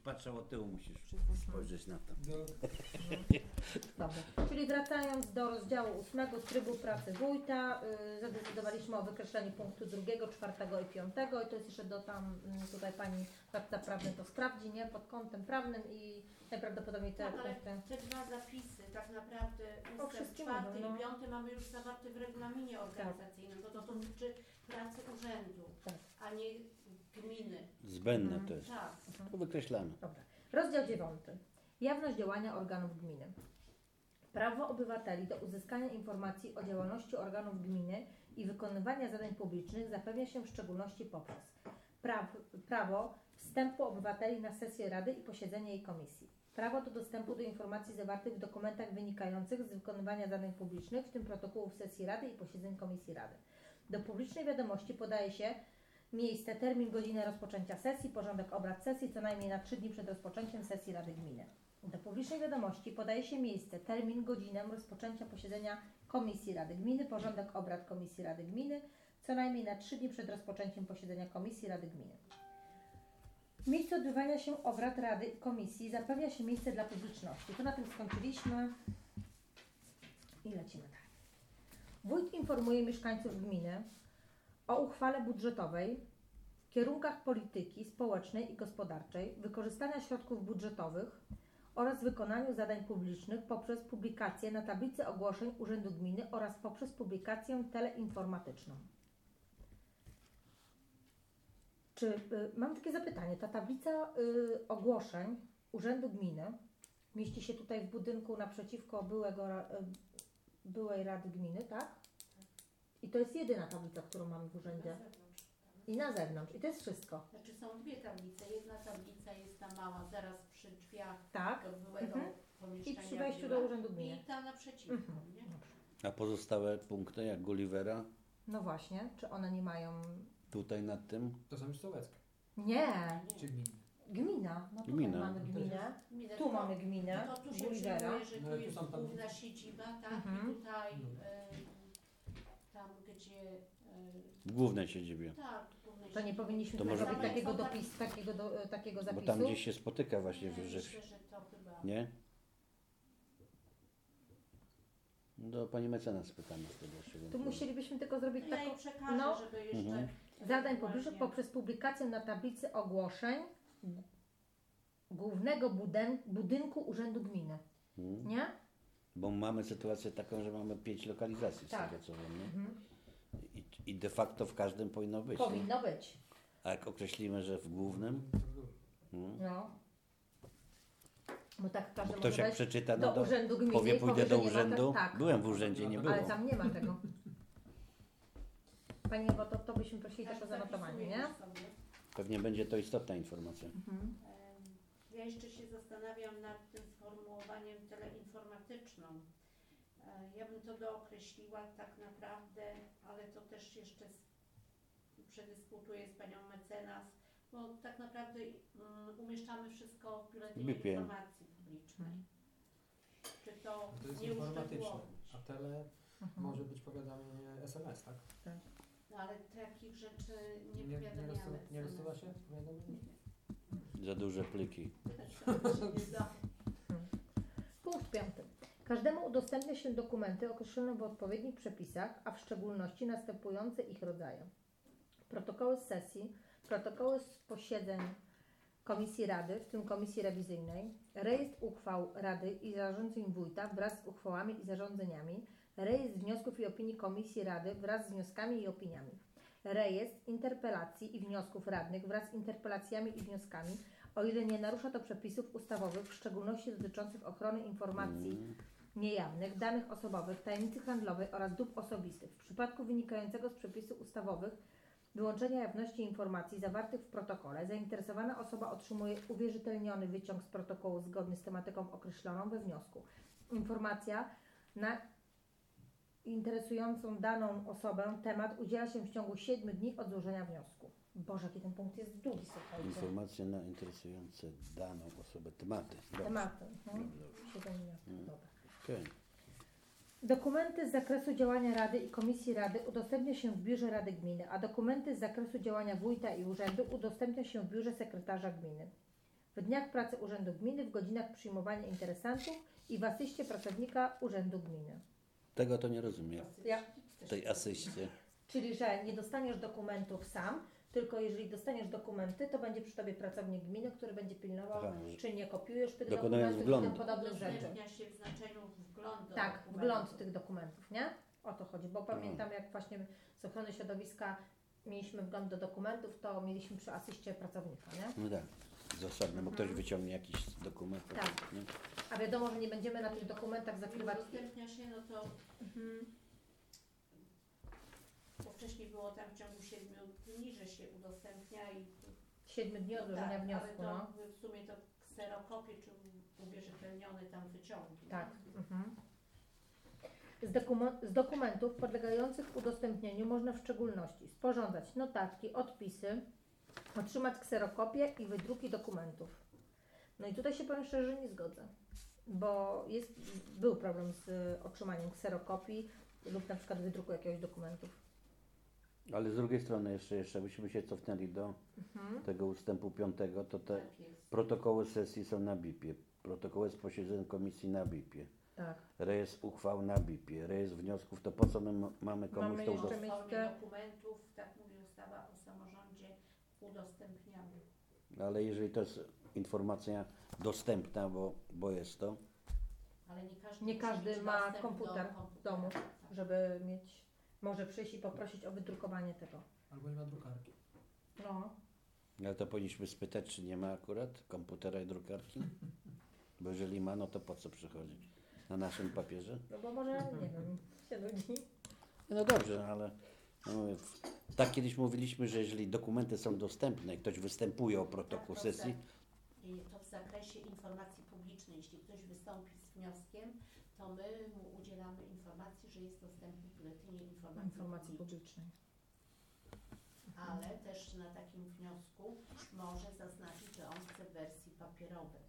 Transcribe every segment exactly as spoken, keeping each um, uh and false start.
patrzał od tyłu, musisz spojrzeć na to. No. Dobrze. Czyli wracając do rozdziału ósmego, trybu pracy wójta, yy, zadecydowaliśmy o wykreśleniu punktu drugiego, czwartego i piątego i to jest jeszcze do tam, yy, tutaj pani radca prawny to sprawdzi, nie? Pod kątem prawnym i najprawdopodobniej te Tak, ale punkty. te dwa zapisy, tak naprawdę O ustęp wszystkim czwarty mówią, no. i piąty mamy już zawarte w regulaminie organizacyjnym, bo to dotyczy pracy urzędu, Tak. a nie gminy. Zbędne Mhm. to jest. Tak. To wykreślamy. Dobra. Rozdział dziewiąty. Jawność działania organów gminy. Prawo obywateli do uzyskania informacji o działalności organów gminy i wykonywania zadań publicznych zapewnia się w szczególności poprzez praw, prawo wstępu obywateli na sesję Rady i posiedzenie jej komisji. Prawo do dostępu do informacji zawartych w dokumentach wynikających z wykonywania zadań publicznych, w tym protokołów sesji Rady i posiedzeń Komisji Rady. Do publicznej wiadomości podaje się miejsce, termin, godzinę rozpoczęcia sesji, porządek obrad sesji co najmniej na trzy dni przed rozpoczęciem sesji Rady Gminy. Do publicznej wiadomości podaje się miejsce, termin, godzinę rozpoczęcia posiedzenia Komisji Rady Gminy, porządek obrad Komisji Rady Gminy co najmniej na trzy dni przed rozpoczęciem posiedzenia Komisji Rady Gminy. W miejscu odbywania się obrad Rady i Komisji zapewnia się miejsce dla publiczności. To na tym skończyliśmy i lecimy dalej. Wójt informuje mieszkańców gminy o uchwale budżetowej, kierunkach polityki społecznej i gospodarczej, wykorzystania środków budżetowych oraz wykonaniu zadań publicznych poprzez publikację na tablicy ogłoszeń Urzędu Gminy oraz poprzez publikację teleinformatyczną. Czy, y, mam takie zapytanie, ta tablica y, ogłoszeń Urzędu Gminy mieści się tutaj w budynku naprzeciwko byłego, ra- y, byłej Rady Gminy, tak? I to jest jedyna tablica, którą mamy w Na urzędzie. zewnątrz. I na zewnątrz. I to jest wszystko. Znaczy są dwie tablice. Jedna tablica jest ta mała, zaraz przy drzwiach Tak? do byłego Mhm. pomieszczenia. I przy wejściu biura. do Urzędu Gminy. I ta naprzeciwko, Mhm. nie? A pozostałe punkty, jak Gullivera, No właśnie. Czy one nie mają... tutaj nad tym, To są już sołeckie. Nie. Czy gminy? Gmina. No tutaj Gmina. mamy gminę. Gminę, Tu to- mamy gminę. No to tu się Gullivera. przyjmuje, że No tu ale tu jest są tam- główna siedziba, tak? Mhm. I tutaj No. y, tam gdzie y, w głównej siedzibie. tak, w głównej To nie siedzibie. powinniśmy To tu może- zrobić takiego dopisu, takiego, do, takiego Bo zapisu. tam gdzieś się spotyka właśnie, Nie, że, myślę, że to chyba. nie? Do pani mecenas pytamy wtedy jeszcze. Tu musielibyśmy tylko zrobić Ja jej taką... przekażę, no, żeby jeszcze Mhm. Zadań ewentualnie- publicznych poprzez publikację na tablicy ogłoszeń g- głównego buden- budynku Urzędu Gminy. Hmm. Nie? Bo mamy sytuację taką, że mamy pięć lokalizacji z Tak. tego co wiem, nie? Mhm. I, I de facto w każdym powinno być. Nie? Powinno być. A jak określimy, że w głównym, To dużo. hmm, No. Bo tak każdy ktoś może jak wejść przeczyta, do no to Urzędu Gminy powie i pójdę powie, do że nie ma urzędu. tak, tak. Byłem w urzędzie, nie było. Ale tam nie ma tego. Pani Ewo, to, to byśmy prosili też o Tak, zanotowanie, zapisuję nie? już sobie. Pewnie będzie to istotna informacja. Mhm. Em, Ja jeszcze się zastanawiam nad tym sformułowaniem teleinformatyczną. E, Ja bym to dookreśliła tak naprawdę, ale to też jeszcze z, przedyskutuję z panią mecenas, bo tak naprawdę mm, umieszczamy wszystko w biuletynie Bipie. informacji publicznej. Mhm. Czy to, To jest nie informatyczne. uszczegółowić? A tele Mhm. może być powiadomienie S M S, tak? No ale takich rzeczy nie Nie, nie, powiadamiamy. rozsu- nie rozsuwa się powiadomienie? Za duże pliki. Nie da. Punkt piąty. Każdemu udostępnia się dokumenty określone w odpowiednich przepisach, a w szczególności następujące ich rodzaje. Protokoły z sesji, protokoły z posiedzeń Komisji Rady, w tym Komisji Rewizyjnej, rejestr uchwał Rady i zarządzeń wójta wraz z uchwałami i zarządzeniami, rejestr wniosków i opinii Komisji Rady wraz z wnioskami i opiniami, rejestr interpelacji i wniosków radnych wraz z interpelacjami i wnioskami, o ile nie narusza to przepisów ustawowych, w szczególności dotyczących ochrony informacji Mm. niejawnych, danych osobowych, tajemnicy handlowej oraz dóbr osobistych. W przypadku wynikającego z przepisów ustawowych wyłączenia jawności informacji zawartych w protokole, zainteresowana osoba otrzymuje uwierzytelniony wyciąg z protokołu zgodny z tematyką określoną we wniosku. Informacja na interesującą daną osobę temat udziela się w ciągu siedmiu dni od złożenia wniosku. Boże, jaki ten punkt jest długi, słuchajcie. Informacje na interesujące daną osobę, tematy. Dobrze. Tematy. No. Dobrze, dobrze. Siedem wniosków, Mm. dobra. Okej. Dokumenty z zakresu działania Rady i Komisji Rady udostępnia się w Biurze Rady Gminy, a dokumenty z zakresu działania wójta i urzędu udostępnia się w Biurze Sekretarza Gminy. w dniach pracy Urzędu Gminy, w godzinach przyjmowania interesantów i w asyście pracownika Urzędu Gminy. Tego to nie rozumiem. Ja, W tej asyście. czyli, że nie dostaniesz dokumentów sam, tylko jeżeli dostaniesz dokumenty, to będzie przy Tobie pracownik gminy, który będzie pilnował, Aha, czy nie kopiujesz tych dokonując dokumentów i tym wglądu. podobnych rzeczy. Udostępnia się w znaczeniu wglądu. Tak, dokumentu. wgląd tych dokumentów, nie? O to chodzi, bo pamiętam jak właśnie z ochrony środowiska mieliśmy wgląd do dokumentów, to mieliśmy przy asyście pracownika, nie? No tak, zasadne, bo ktoś wyciągnie jakiś dokument. Tak. Nie? A wiadomo, że nie będziemy na tych dokumentach Jeżeli zakrywać... udostępnia się, no to Mhm. bo wcześniej było tam w ciągu siedmiu dni, że się udostępnia i siedmiu dni od złożenia tak, wniosku, ale no. to w sumie to kserokopię czy uwierzytelniony tam wyciągi. Tak. Mhm. Z, dokumen- z dokumentów podlegających udostępnieniu można w szczególności sporządzać notatki, odpisy, otrzymać kserokopię i wydruki dokumentów. No i tutaj się powiem szczerze, że nie zgodzę, bo jest, był problem z otrzymaniem kserokopii lub na przykład wydruku jakiegoś dokumentu. Ale z drugiej strony jeszcze, jeszcze byśmy się cofnęli do Mhm. tego ustępu piątego, to te Tak jest. protokoły sesji są na bipie, protokoły z posiedzeń komisji na bipie, Tak. rejestr uchwał na bipie, rejestr wniosków, to po co my m- mamy komuś Mamy to jeszcze udostępnić? W mieć formie te- dokumentów, tak mówi ustawa o samorządzie, udostępniamy. Ale jeżeli to jest informacja dostępna, bo, bo jest to, Ale nie każdy, Nie musi każdy mieć ma dostęp komputer do w komputera. domu, Tak. żeby mieć, może przyjść i poprosić o wydrukowanie tego. Albo nie ma drukarki. No. ale to powinniśmy spytać, czy nie ma akurat komputera i drukarki? Bo jeżeli ma, no to po co przychodzi? Na naszym papierze? No bo może, nie wiem, się nudzi. No dobrze, ale no mówię, w- tak kiedyś mówiliśmy, że jeżeli dokumenty są dostępne i ktoś występuje o protokół Tak, to sesji, za- i to w zakresie informacji publicznej. Jeśli ktoś wystąpi z wnioskiem, to my mu udzielamy informacji, że jest dostępny w biuletynie informacji, Informacji publicznej. publicznej. Ale też na takim wniosku może zaznaczyć, że on chce w wersji papierowej.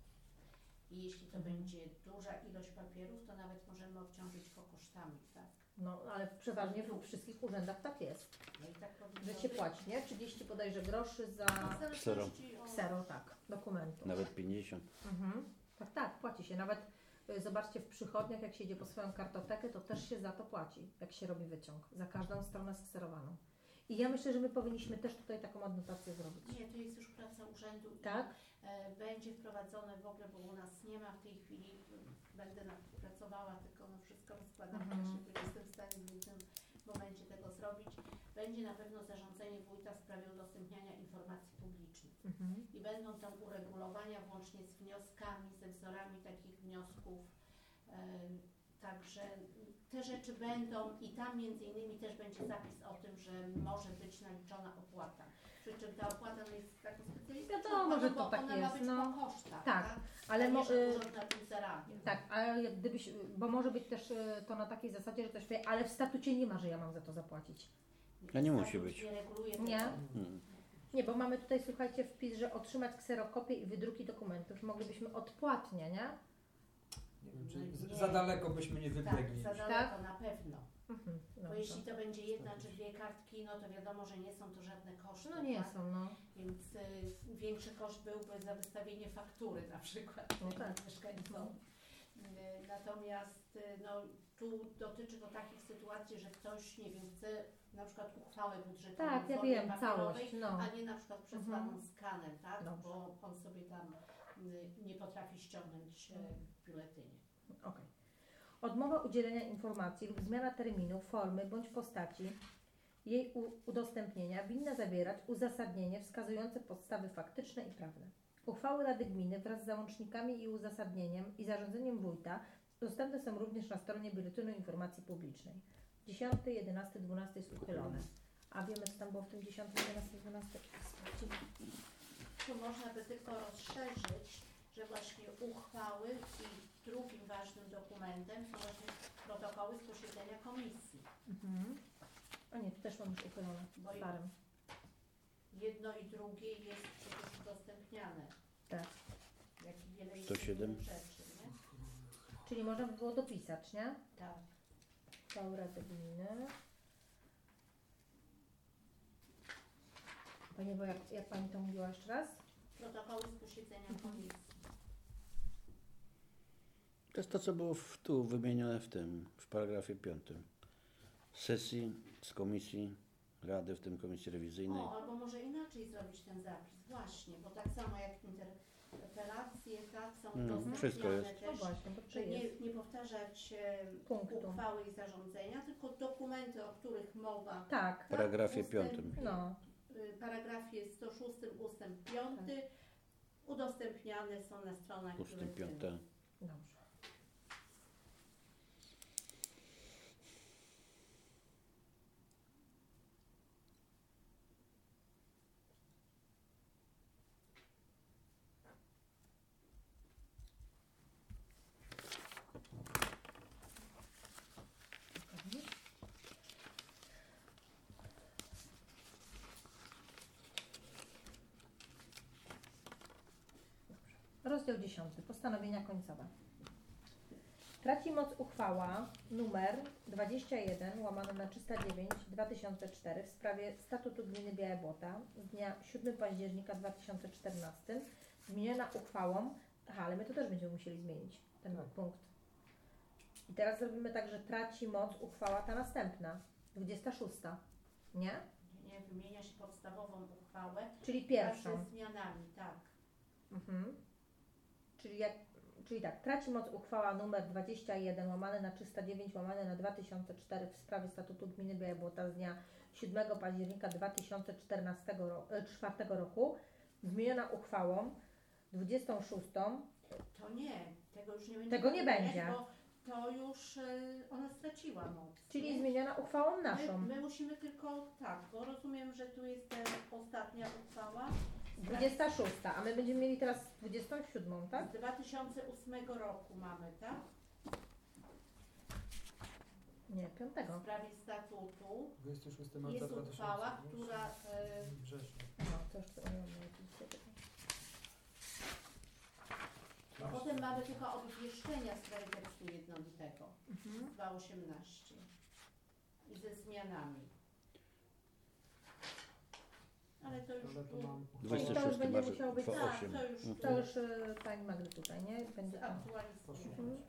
I jeśli to Mhm. będzie duża ilość papierów, to nawet możemy obciążyć go kosztami, tak? No, ale przeważnie w wszystkich urzędach tak jest, No i tak powinno że się być. płaci, nie? trzydzieści bodajże groszy za W zależności od- ksero, tak, dokumentu. nawet pięćdziesiąt. Mhm. Tak, tak, płaci się. Nawet y, zobaczcie w przychodniach, jak się idzie po swoją kartotekę, to też się za to płaci, jak się robi wyciąg, za każdą stronę skserowaną. I ja myślę, że my powinniśmy też tutaj taką adnotację zrobić. Nie, to jest już praca urzędu i Tak? e, będzie wprowadzone w ogóle, bo u nas nie ma w tej chwili, e, będę nad tym pracowała, tylko no wszystko rozkładam, Mhm. mhm. nie jestem w stanie w tym momencie tego zrobić. Będzie na pewno zarządzenie wójta w sprawie udostępniania informacji publicznych. Mhm. I będą tam uregulowania włącznie z wnioskami, ze wzorami takich wniosków. E, Także te rzeczy będą i tam między innymi też będzie zapis o tym, że może być naliczona opłata. Przy czym ta opłata no jest taką specjalistyczną, Wiadomo, że bo to tak ona jest, ma być no. po kosztach, Tak, tak? Ale A mo- nie, że y, urząd na tym zarabia. tak, ale jak gdybyś, bo może być też y, to na takiej zasadzie, że ktoś powie, ale w statucie nie ma, że ja mam za to zapłacić. No nie musi Statut być. Nie reguluje Nie. tego. Hmm. Nie, bo mamy tutaj, słuchajcie, wpis, że otrzymać kserokopię i wydruki dokumentów. Moglibyśmy odpłatnie, nie? Nie wiem, czy Nie. z- za daleko byśmy nie Tak, wybiegli. za już. daleko na pewno. Mhm. Bo Dobrze. jeśli to będzie jedna czy dwie kartki, no to wiadomo, że nie są to żadne koszty. No nie tak? są, no. Więc y, większy koszt byłby za wystawienie faktury na przykład No tak. mieszkańcom. Y, Natomiast y, no, tu dotyczy to takich sytuacji, że ktoś, nie wiem, chce na przykład uchwałę budżetową Tak, w ja formie wiem, papierowej, całość, no. a nie na przykład przesłaną Mhm. skanem, tak? Dobrze. Bo on sobie tam y, nie potrafi ściągnąć y, w biuletynie. Okej. Odmowa udzielenia informacji lub zmiana terminu, formy bądź postaci jej u- udostępnienia winna zawierać uzasadnienie wskazujące podstawy faktyczne i prawne. Uchwały Rady Gminy wraz z załącznikami i uzasadnieniem i zarządzeniem wójta dostępne są również na stronie Biuletynu Informacji Publicznej. dziesiąty, jedenasty, dwunasty jest uchylone. A wiemy, co tam było w tym dziesiątym, jedenastym, dwunastym? Sprawdzimy. Tu można by tylko rozszerzyć, że właśnie uchwały i drugim ważnym dokumentem są właśnie protokoły z posiedzenia komisji. Mhm. A nie, tu też mam już uchylone. Bo i- Starym. Jedno i drugie jest przecież udostępniane. Tak. Jak i wiele sto siedem. innych rzeczy, nie? Czyli można by było dopisać, nie? Tak. Uchwały Rady Gminy. Pani, bo jak, jak Pani to mówiła jeszcze raz? Protokoły z posiedzenia komisji. To jest to, co było w, tu wymienione w tym, w paragrafie piątym. Z sesji, z komisji Rady, w tym komisji rewizyjnej. O, albo może inaczej zrobić ten zapis, właśnie, bo tak samo jak interpelacje, tak, są Mm, udostępniane wszystko jest. No też, właśnie, bo to że nie, jest nie powtarzać e, punktu. uchwały i zarządzenia, tylko dokumenty, o których mowa. Tak, W paragrafie ustęp- piątym. no. y, paragrafie sto szóstym ustęp piąty udostępniane są na stronach Ustęp biuletynu. piąty. Dobrze. Rozdział dziesiąty. Postanowienia końcowe. Traci moc uchwała numer dwadzieścia jeden łamane na trzysta dziewięć dwa tysiące cztery w sprawie statutu gminy Białe Błota z dnia siódmego października dwa tysiące czternastego, zmieniona uchwałą. Aha, ale my to też będziemy musieli zmienić ten Tak. punkt. I teraz zrobimy tak, że traci moc uchwała ta następna, dwudziesta szósta. Nie? Nie, wymienia się podstawową uchwałę Czyli wraz pierwszą. ze zmianami, tak. Mhm. Czyli, jak, czyli tak, traci moc uchwała numer dwadzieścia jeden łamane na trzysta dziewięć łamane na dwa tysiące cztery w sprawie statutu gminy Białe Błota z dnia siódmego października dwa tysiące czternastego ro, e, czwartego roku, zmieniona uchwałą dwudziestą szóstą. To nie, tego już nie będzie. Tego nie wymieniać, będzie. Bo to już y, ona straciła moc. Czyli nie? zmieniona uchwałą My, naszą. my musimy tylko, tak, bo rozumiem, że tu jest ten ostatnia uchwała dwudziesta szósta, a my będziemy mieli teraz dwudziestą siódmą, tak? z dwa tysiące ósmego roku mamy, tak? Nie, W piątego. sprawie statutu dwudziestego szóstego marca jest dwa tysiące uchwała, która y, września. No, to już to nie mam jakieś- a potem mamy tylko obwieszczenia z sprawy tekstu jednolitego. Mhm. dwa osiemnaście i ze zmianami. Ale to już Ale to tu mam Czyli to już uchwałę dwudziesty będzie szósty musiało być- marca tak, osiem. to już Mhm. To już y, pani Magdy tutaj, nie? Będzie to. zaktualizujemy. Mhm.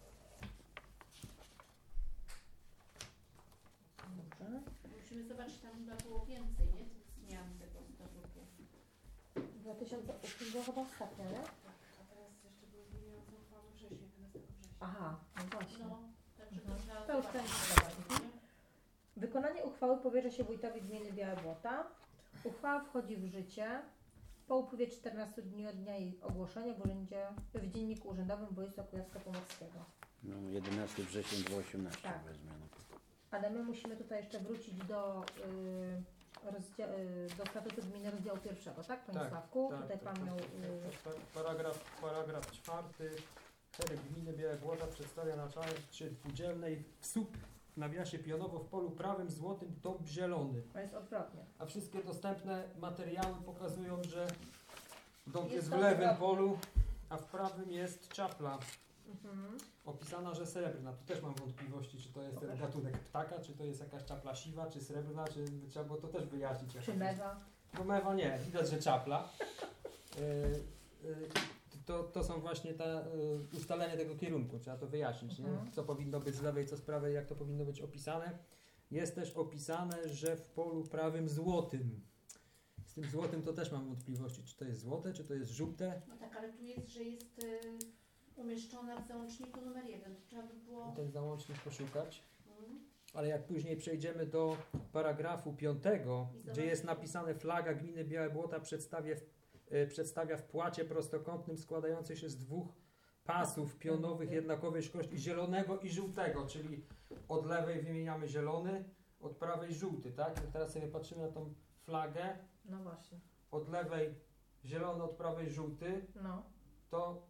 Dobrze. Musimy zobaczyć, tam chyba było więcej, nie? Tych zmian tego statutu. dwa tysiące ósmy była chyba ostatnia, nie? A teraz jeszcze były zmieniające uchwały września, jedenastego września. Aha, no właśnie. No, także Mhm. to trzeba To już zobaczyć. będzie zobaczyć, nie? Wykonanie uchwały powierza się wójtowi gminy Białe Błota. Uchwała wchodzi w życie po upływie czternastu dni od dnia jej ogłoszenia w urzędzie w Dzienniku Urzędowym Województwa Kujawsko-Pomorskiego. No, jedenastego września dwa tysiące osiemnastego Tak. wezmę. Ale my musimy tutaj jeszcze wrócić do, y, rozdzia- y, do statutu gminy rozdziału pierwszego, tak Panie Tak, Sławku? tak, tutaj tak, Pan tak, miał... tak, Y, tak, tak. Paragraf, paragraf czwarty. Herb gminy Białe Błota przedstawia na czacie dwudzielnej w słup w nawiasie pionowo w polu prawym złotym dąb zielony. to jest odwrotnie. A wszystkie dostępne materiały pokazują, że dąb Jest jest, to w lewym odwrotnie. polu, a w prawym jest czapla. Mhm. Opisana, że srebrna. Tu też mam wątpliwości, czy to jest ten Pokaż. gatunek ptaka, czy to jest jakaś czapla siwa, czy srebrna, czy trzeba było to też wyjaśnić. jaka Czy to jest. mewa? No mewa nie, widać, że czapla. Y, y, to, to są właśnie te y, ustalenie tego kierunku, trzeba to wyjaśnić, nie? Mhm. Co powinno być z lewej, co z prawej, jak to powinno być opisane. Jest też opisane, że w polu prawym złotym. Z tym złotym to też mam wątpliwości, czy to jest złote, czy to jest żółte. No tak, ale tu jest, że jest y, umieszczona w załączniku numer jeden. To trzeba by było... Ten załącznik poszukać. Mm, Ale jak później przejdziemy do paragrafu piątego, I gdzie zobaczymy. jest napisane flaga gminy Białe Błota przedstawia w, y, przedstawia w płacie prostokątnym składającej się z dwóch pasów pionowych jednakowej szerokości zielonego i żółtego, czyli od lewej wymieniamy zielony, od prawej żółty, tak? I teraz sobie patrzymy na tą flagę, No właśnie. od lewej zielony, od prawej żółty, No. to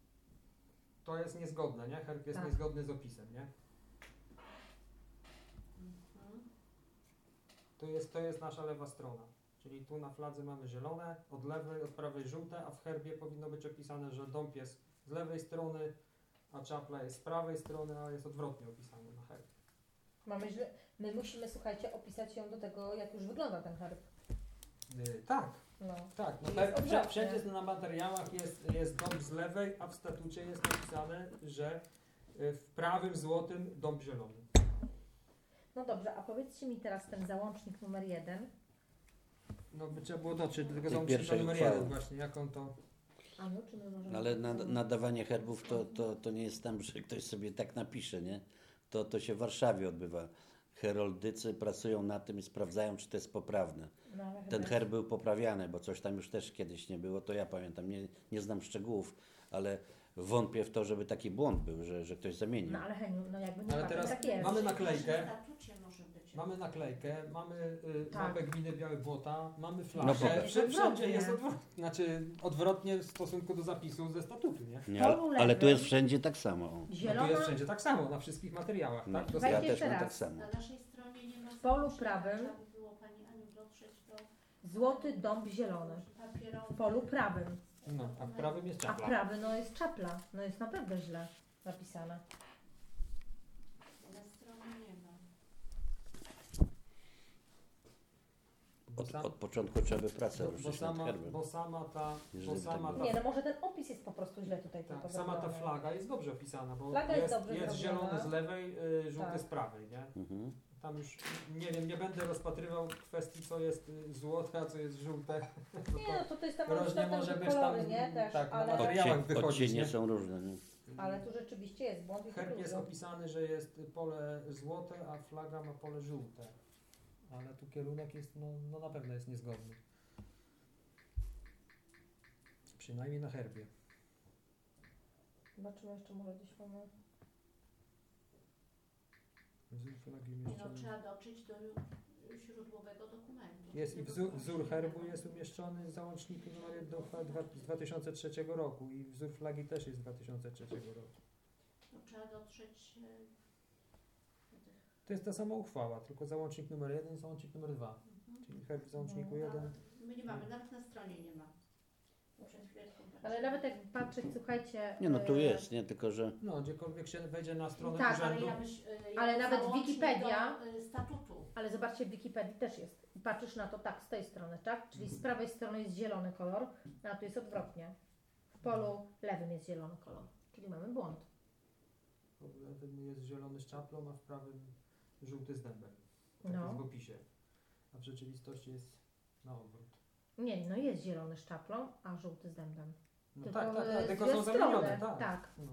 to jest niezgodne, nie? Herb jest Tak. niezgodny z opisem, nie? mhm. To jest, to jest nasza lewa strona. Czyli tu na fladze mamy zielone, od lewej, od prawej żółte, a w herbie powinno być opisane, że dąb jest z lewej strony, a czapla jest z prawej strony, a jest odwrotnie opisane na herbie. Mamy źle. My musimy, słuchajcie, opisać ją do tego, jak już wygląda ten herb. Y, tak, No. tak. No, Jest pe- wszędzie, odwrotnie. wszędzie na materiałach jest, jest dąb z lewej, a w statucie jest napisane, że y, w prawym złotym dąb zielony. No dobrze, a powiedzcie mi teraz ten załącznik numer jeden. No by trzeba było dotrzeć do tego Tej załącznika pierwszej numer uchwały. jeden właśnie, jak on to... A no, czy my możemy... Ale nad, nadawanie herbów to, to, to nie jest tam, że ktoś sobie tak napisze, nie? To, to się w Warszawie odbywa. Heroldycy pracują na tym i sprawdzają, czy to jest poprawne. No, ale Ten chyba- herb był poprawiany, bo coś tam już też kiedyś nie było, to ja pamiętam, nie, nie znam szczegółów, ale wątpię w to, żeby taki błąd był, że, że ktoś zamienił. No ale Heniu, no jakby nie Ale ma, teraz tak jest. mamy W naklejkę. naszym statucie może być. Mamy naklejkę, mamy y, Tak. mapę gminy Białe Błota, mamy No flagę. pokaż. Wszy- wszędzie Odwrotnie. jest odwrotnie, znaczy odwrotnie w stosunku do zapisu ze statutu, nie? Nie, ale, Polu ale tu lewym. jest wszędzie tak samo. o. No to Zielona jest wszędzie tak samo, na wszystkich materiałach, No, tak? Do Wejdź ja jeszcze też mam raz. tak samo. Na naszej stronie nie ma W polu zdjęcia, prawym. Trzeba by było Pani Aniu dotrzeć do Złoty dąb zielony. papierowej. W polu prawym. No, a w prawym jest A czapla. prawy no jest czapla. No jest naprawdę źle napisane. Na stronie nie ma. Bo, Od, sam, od początku trzeba by pracę bo, bo, ruszyć nad sama, herbem. bo sama ta, bo Jeżeli sama tak ta, Nie, no może ten opis jest po prostu źle tutaj tak, tylko sama ta zrobiony. flaga jest dobrze opisana, bo Flaga jest jest, dobrze jest zrobiona. zielony z lewej, y, żółty Tak. z prawej, nie? Mhm. Tam już nie wiem, nie będę rozpatrywał kwestii, co jest y, złote, a co jest żółte. Nie, no to, to jest tam Różnie tam może te być kolory, tam, nie? Też, tak, na ale, materiał. materiałach Odcie, wychodzić, odcienie nie? są różne. Nie? ale tu rzeczywiście jest błąd i to Herb jest dużo. opisany, że jest pole złote, a flaga ma pole żółte. Ale tu kierunek jest, no, no na pewno jest niezgodny. Przynajmniej na herbie. Zobaczymy jeszcze może gdzieś mamy. Wzór flagi Nie, no, umieszczony. trzeba dotrzeć do źródłowego dokumentu. Jest i wzór, wzór herbu jest umieszczony w załączniku numer jeden z dwa tysiące trzeciego roku i wzór flagi też jest z dwa tysiące trzeciego roku. No, trzeba dotrzeć e, do tych. To jest ta sama uchwała, tylko załącznik numer jeden i załącznik numer dwa. Mhm. Czyli herb w załączniku No, jeden. A my nie mamy, nawet na stronie nie ma. Bo przed chwileczką Ale patrzyłam. nawet jak patrzeć, słuchajcie... nie, no tu e, jest, nie, tylko że No, gdziekolwiek się wejdzie na stronę Tak, Ale urzędu. ja myśl, e, Ale jako nawet załącznik Wikipedia- do, e, statutu. Ale zobaczcie, w Wikipedii też jest. I patrzysz na to tak, z tej strony, tak? Czyli z Mhm. prawej strony jest zielony kolor, a tu jest odwrotnie. W polu lewym jest zielony kolor. Czyli mamy błąd. W lewym jest zielony z czaplą, a w prawym żółty z dębem. Tak No. jest w opisie. A w rzeczywistości jest na odwrót. Nie, no jest zielony z czaplą, a żółty z dębem. No Tylko, tak, tak, e, tak, tylko dwie są strony, zamienione, tak. tak. No.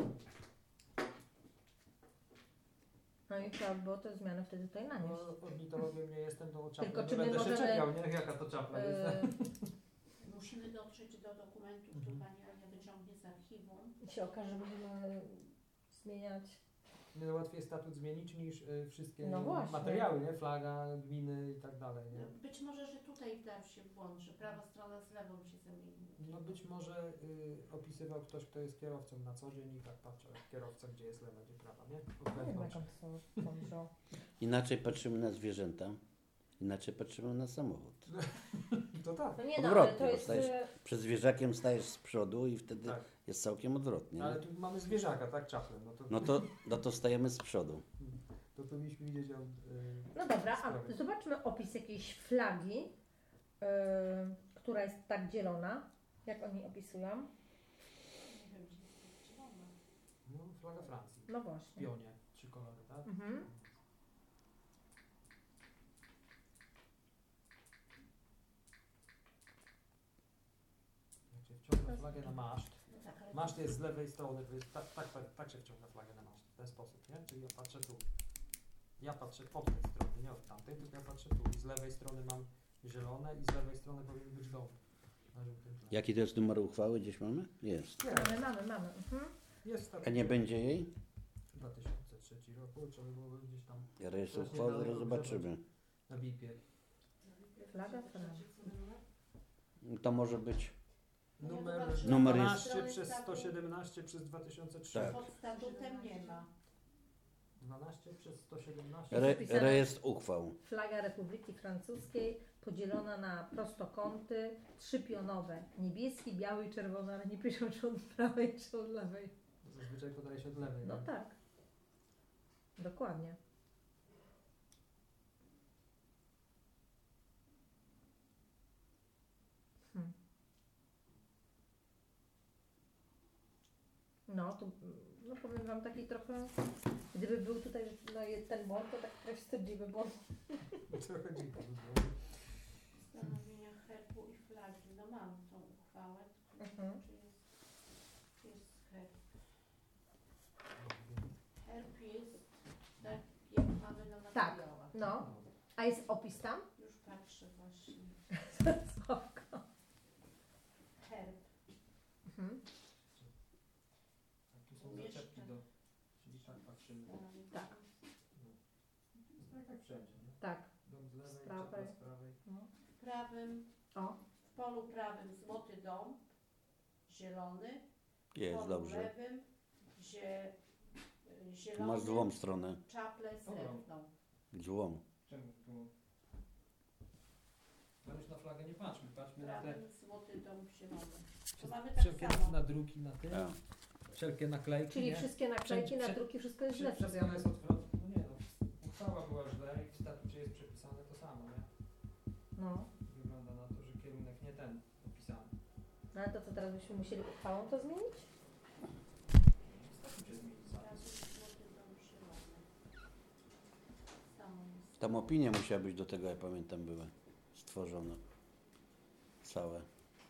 No i trzeba było te zmiany wtedy tutaj nanieść. No, ornitologiem nie jestem, to o czaplę Tylko nie czy my będę się możemy- czepiał, nie? Jaka to czapla jest. E, Musimy dotrzeć do dokumentów, Mhm. tu Pani Ania wyciągnie z archiwum. się okaże, że będziemy zmieniać. Nie, no, łatwiej statut zmienić niż y, wszystkie No właśnie. materiały, nie? Flaga, gminy i tak dalej, nie? Być może, że tutaj wdał się w błąd, że prawa strona z lewą się zamieni. No być może y, opisywał ktoś, kto jest kierowcą na co dzień i tak patrzał, jak kierowca, gdzie jest lewa, gdzie prawa, nie? Od Nie wiem, wewnątrz. jak on to to wziął. inaczej patrzymy na zwierzęta, inaczej patrzymy na samochód. To tak. No nie no, ale Odwrotnie, to bo jest... stajesz- e, Przed zwierzakiem stajesz z przodu i wtedy Tak. jest całkiem odwrotnie. Ale Nie? tu mamy zwierzaka, tak? Czaplę. No to, No to, no to stajemy z przodu. to powinniśmy widzieć ją. Y, No dobra, a sprawy. zobaczmy opis jakiejś flagi, yy, która jest tak dzielona. Jak oni opisują? Nie wiem, gdzie jest ta zielona. No, flaga Francji. No W właśnie. pionie, trzy kolory, tak? Mhm. Jak się wciąga flagę na maszt, No tak, ale maszt jest z lewej strony, to jest tak, tak, tak, tak się wciąga flagę na maszt, w ten sposób, nie? Czyli ja patrzę tu. Ja patrzę od tej strony, nie od tamtej, tylko ja patrzę tu. I z lewej strony mam zielone i z lewej strony powinien być dom. Na żółtym tle. Jaki to jest numer uchwały? Gdzieś mamy? Jest. Nie, Mamy, mamy, mamy. Mhm. jest tak. A nie będzie jej? dwa tysiące trzeci roku, trzeba byłoby gdzieś tam Rejestr Teraz nie uchwały, daleko zaraz zobaczymy. na bipie. Flaga Francji. To może być. Ja Numer zobaczyłam Numer na jest- dwanaście stronie przez statutu. sto siedemnaście przez dwa tysiące trzy. Tak. Pod statutem nie ma. dwanaście przez sto siedemnaście. Re, wpisane- rejestr uchwał. Flaga Republiki Francuskiej podzielona na prostokąty, trzypionowe. Niebieski, biały i czerwony, ale nie piszą czy od prawej, czy od lewej. Zazwyczaj podaje się od lewej. No nie? tak. Dokładnie. No, to no powiem Wam taki trochę, gdyby był tutaj no, ten błąd, to tak trochę wstydliwy błąd. Trochę dziwne by było. Stanowienia herbu i flagi. No mam tą uchwałę. Mhm. Czy jest, czy jest herb? Herb jest tak, jak mamy na Tak. materiałach. No, a jest opis tam? Już patrzę właśnie. Sławko. Herb. Mhm. Tu są zaczepki do... Czyli tak patrzymy. Um, Tak. Jest tak jak wszędzie, nie? Tak. Dom z lewej, Z prawej. czapla z prawej. No. W prawym, O, w polu prawym złoty dąb, zielony. W Jest, polu dobrze. lewym zie, Tu zielony, masz złą stronę. czaplę srebrną. Złą. Czemu tu? No już na flagę nie patrzmy, W patrzmy na te prawym złoty dąb, zielony. To mamy tak wszelkie samo. nadruki na tym, Ja. wszelkie naklejki, czyli nie? wszystkie naklejki, Wszędzie- nadruki, wszystko jest Wszy- źle Wszystko zrobione. jest odwrotnie. No nie no, uchwała była źle i w statucie jest przepisane to samo, nie? No. Wygląda na to, że kierunek nie ten opisany. No ale to co, teraz byśmy musieli uchwałą to zmienić? W statucie zmienić Razem zapis. złoty dąb, zielony. Samo jest. Tam opinie musiały być do tego, ja pamiętam, były stworzone. Całe.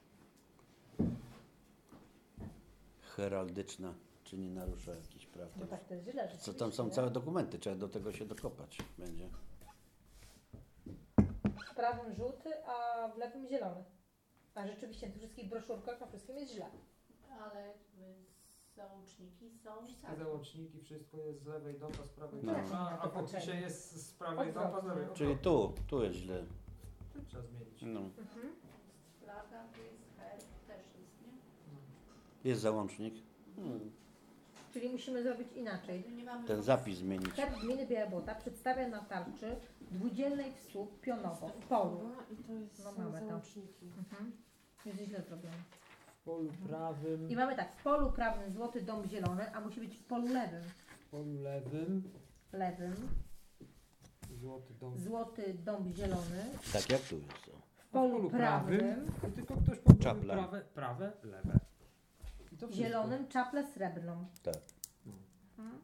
Heraldyczna, czy nie narusza jakichś praw. No tak, to jest źle. Co tam są rzeczywiście, całe dokumenty, trzeba do tego się dokopać będzie. nie? W prawym żółty, a w lewym zielony. A rzeczywiście na tych wszystkich broszurkach na wszystkim jest źle. Ale y, załączniki są Wszystkie tak. załączniki, wszystko jest z lewej dopa, z prawej No. dopa, a, a w opisie jest z prawej dopa, z lewej. Czyli tu, tu jest źle. Tu trzeba zmienić. No. Mhm. Flaga, tu jest herb, też jest, nie? Jest załącznik. Hmm. Czyli musimy zrobić inaczej. My nie mamy Ten zapis zmienić. Herb gminy Białebłota przedstawia na tarczy dwudzielnej w słup pionowo w polu. I to jest No są mamy to. załączniki. Mhm. Jest źle zrobione. W polu prawym, I mamy tak, w polu prawym złoty dąb zielony, a musi być w polu lewym. w polu lewym, Lewym złoty dom. złoty dąb zielony, Tak jak tu jest. o. w polu prawym i tylko ktoś poprawił Czapla. prawe, prawe, lewe. I to wszystko. zielonym czaplę srebrną. Tak. Mhm.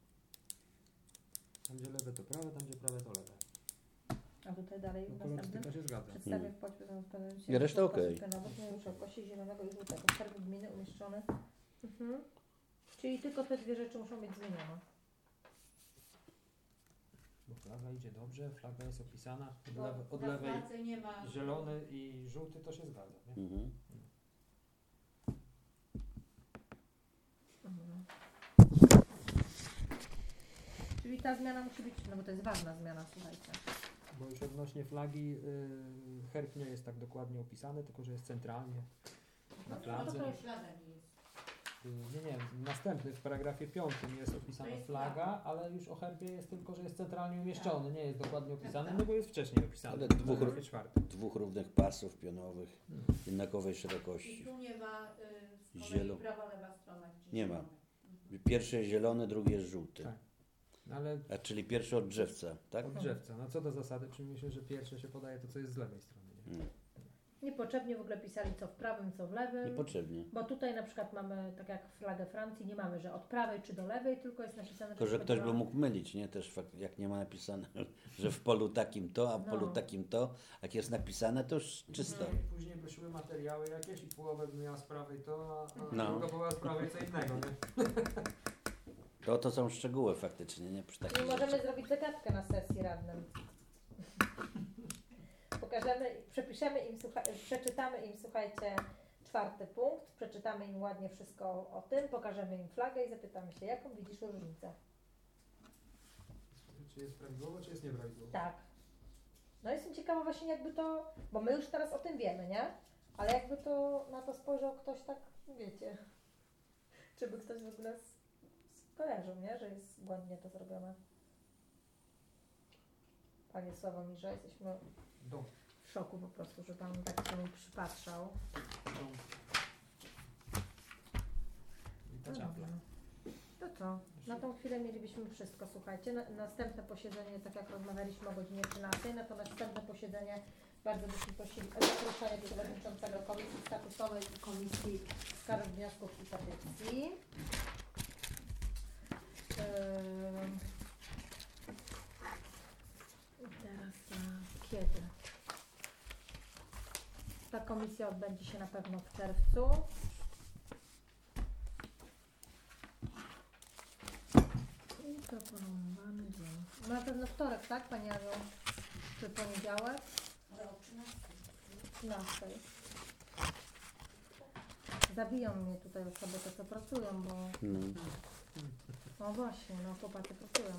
Tam gdzie lewe to prawe, tam gdzie prawe to lewe. A tutaj dalej No w następnym kolorystyka się zgadza. przedstawia Mm. w podpisu pewnym I reszta okej. szerokości zielonego i żółtego. Herb gminy umieszczony. Mhm. Czyli tylko te dwie rzeczy muszą być zmienione. Bo flaga idzie dobrze, flaga jest opisana. Od, Bo lewe, od na lewej fladze nie ma zielony i żółty to się zgadza, nie? Mhm. Mhm. Czyli ta zmiana musi być, no bo to jest ważna zmiana, słuchajcie. Bo już odnośnie flagi yy, herb nie jest tak dokładnie opisany, tylko że jest centralnie na No to fladze. to flaga nie jest. Yy, nie, nie, następny w paragrafie piątym jest opisana To jest flaga, flaga. ale już o herbie jest tylko, że jest centralnie umieszczony, nie jest dokładnie opisany, no bo jest wcześniej opisany. Ale w dwóch- paragrafie czwartym. Dwóch równych pasów pionowych, Hmm. jednakowej I szerokości. tu nie ma y, z Zielo- kolei prawa, lewa strona. Gdzie Nie ma. zielone. Mhm. Pierwszy jest zielony, drugi jest żółty. Tak. Ale A czyli pierwszy od drzewca, tak? od drzewca, no co do zasady, przyjmuje się, że pierwsze się podaje to, co jest z lewej strony. Nie? Mm. Niepotrzebnie w ogóle pisali co w prawym, co w lewym. Niepotrzebnie. Bo tutaj na przykład mamy, tak jak flagę Francji, nie mamy, że od prawej czy do lewej, tylko jest napisane... Tylko, że czy ktoś do- by mógł mylić, nie? Też fakt, jak nie ma napisane, że w polu takim to, a w polu No. takim to. Jak jest napisane, to już czysto. Później, później by szły materiały jakieś i połowę by miała z prawej to, a, a No. druga była z prawej co innego, nie? To, to są szczegóły faktycznie, nie? Przy Czyli takich możemy rzeczach. zrobić zagadkę na sesji radnym. Pokażemy, przepiszemy im, słucha- przeczytamy im, słuchajcie, czwarty punkt, przeczytamy im ładnie wszystko o tym, pokażemy im flagę i zapytamy się, jaką widzisz różnicę. Czy jest prawidłowo, czy jest nieprawidłowo? Tak. No jestem ciekawa właśnie jakby to, bo my już teraz o tym wiemy, nie? Ale jakby to na to spojrzał ktoś tak, wiecie, czy by ktoś w ogóle s- skojarzył, nie? Że jest błędnie to zrobione. Panie Sławomirze, jesteśmy Dom. w szoku po prostu, że Pan tak się mi przypatrzał. Dom. I ta No czapla. dobrze. To co? Na tą chwilę mielibyśmy wszystko, słuchajcie. Na, następne posiedzenie, tak jak rozmawialiśmy o godzinie trzynastej, na to następne posiedzenie Bardzo byśmy prosili o zaproszenie przewodniczącego Komisji Statutowej i Komisji Skarg, Wniosków i Petycji. Ym, I teraz tak, kiedy? Ta komisja odbędzie się na pewno w czerwcu. I proponowany dzień. Na pewno wtorek, tak Pani Aniu? Czy poniedziałek? trzynastej. Zabiją mnie tutaj osoby te, co pracują, bo... No. No właśnie, no chłopacy pracują.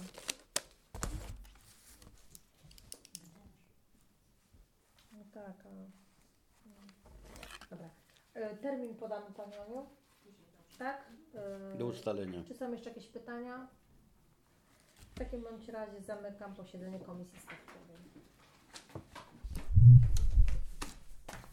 No tak, ale... Dobra. E, termin podamy Pani Aniu? Tak? E, Do ustalenia. Czy są jeszcze jakieś pytania? W takim bądź razie zamykam posiedzenie Komisji Statutowej.